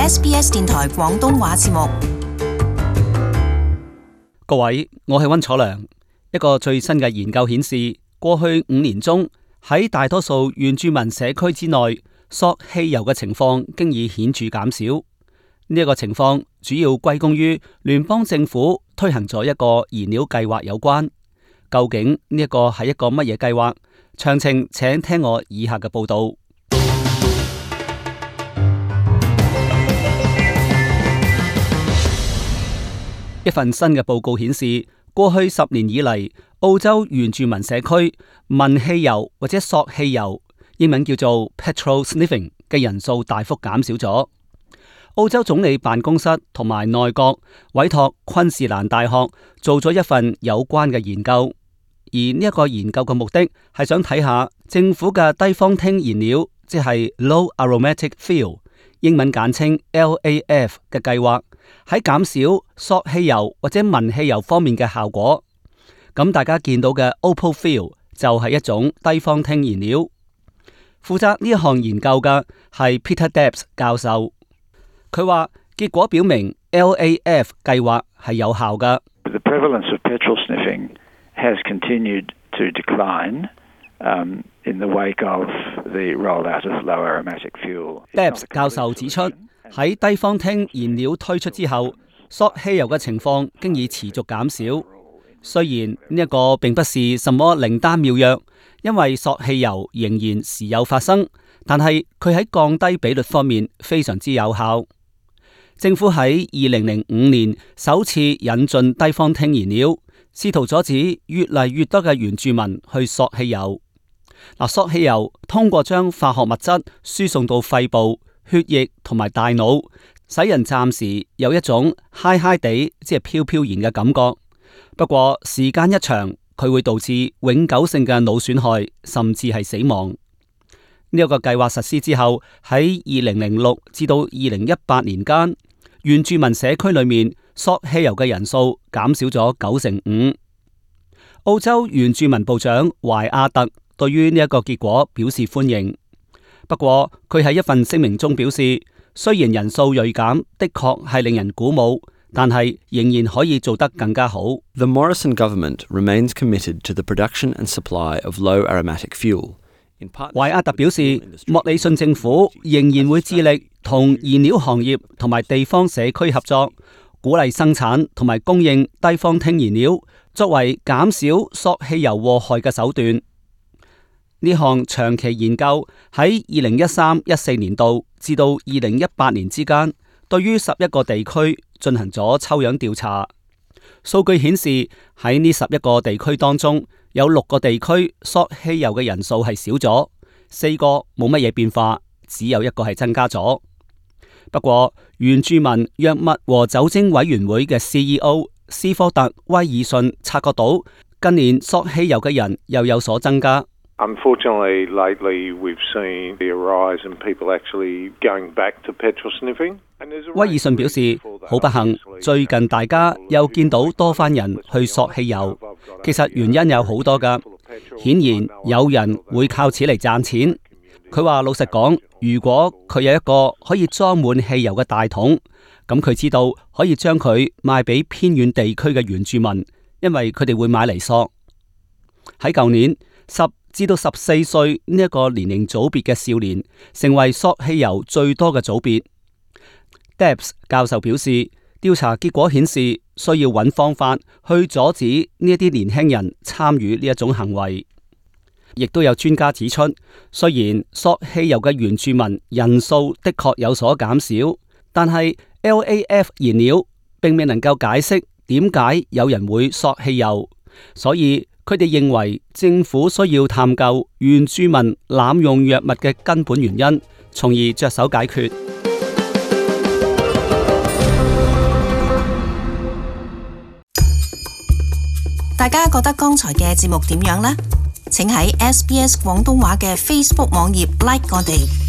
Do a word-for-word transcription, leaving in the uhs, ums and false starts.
S B S 電台廣東話節目。 各位，我係溫楚良。一個最新嘅研究顯示，過去五年中喺大多數原住民社區之內，索汽油嘅情況經已顯著減少。呢、這、一個情況主要歸功於聯邦政府推行咗一個燃料計劃有關。究竟呢一個係一個乜嘢計劃？詳情請聽我以下嘅報道。一份新嘅報告顯示，過去十年以嚟，澳洲原住民社區聞汽油或者索汽油（英文叫做 petrol sniffing） 嘅人數大幅減少咗。澳洲總理辦公室同埋內閣委託昆士蘭大學做咗一份有關嘅研究，而呢一個研究嘅目的係想睇下政府嘅低芳烴燃料，即係 Low Aromatic Fuel， 英文簡稱 L A F 嘅計劃喺減少索汽油或者聞汽油方面嘅效果。咁大家見到嘅 Opal Fuel 就係一種低芳烴燃料。負責呢一項研究嘅係 Peter Debs 教授，佢話結果表明 L A F 計劃係有效嘅。 The prevalence of petrol sniffing has continued to decline, um, in the wake of the rollout of low aromatic fuel. Debs 教授指出，喺低芳烴燃料推出之後，索汽油嘅情況經已持續減少。雖然呢一個並不是什麼靈丹妙藥，因為索汽油仍然時有發生，但係佢喺降低比率方面非常之有效。政府喺二零零五年首次引進低芳烴燃料，試圖阻止越嚟越多嘅原住民去索汽油。嗱，索汽油通過將化學物質輸送到肺部、血液同埋大腦，使人暫時有一種嗨嗨地，即係飄飄然嘅感覺。不過時間一長，佢會導致永久性嘅腦損害，甚至係死亡。呢、這、一個計劃實施之後，喺二零零六至到二零一八年間，原住民社區裏面索汽油嘅人數減少咗九成五。澳洲原住民部長懷亞特對於呢一個結果表示歡迎。不過佢喺一份聲明中表示，雖然人數銳減的確係令人鼓舞，但係仍然可以做得更加好。 The Morrison government remains committed to the production and supply of low aromatic fuel. 懷亞特表示，莫里遜政府仍然會致力同燃料行業同埋地方社區合作，鼓勵生產同埋供應低芳烴燃料，作為減少索汽油禍害嘅手段。呢項長期研究喺二零一三一四年度至到二零一八年之間，對於十一個地區進行咗抽樣調查。數據顯示喺呢十一個地區當中，有六個地區索汽油嘅人數係少咗，四個冇乜嘢變化，只有一個係增加咗。不過原住民藥物和酒精委員會嘅 C E O 斯科特威爾遜察覺到，近年索汽油嘅人又有所增加。 Unfortunately, lately we've seen the rise in people actually going back to petrol sniffing. 威爾遜表示，好不幸，最近大家又見到多番人去索汽油。其實原因有好多㗎，顯然有人會靠此嚟賺錢。佢話老實講，如果佢有一個可以裝滿汽油嘅大桶，咁佢知道可以將佢賣俾偏遠地區嘅原住民，因為佢哋會買嚟索。喺舊年，十至到十四歲呢一個年齡組別嘅少年，成為索汽油最多嘅組別。Debs 教授表示，調查結果顯示需要揾方法去阻止呢一啲年輕人參與呢一種行為。亦都有專家指出，雖然索汽油嘅原住民人數的確有所減少，但係 L A F 燃料並未能夠解釋點解有人會索汽油，所以佢哋認為政府需要探究原住民濫用藥物嘅根本原因，從而着手解決。 大家覺得剛才嘅節目點樣呢？請喺 S B S 廣東話嘅 Facebook 網頁 like 我哋。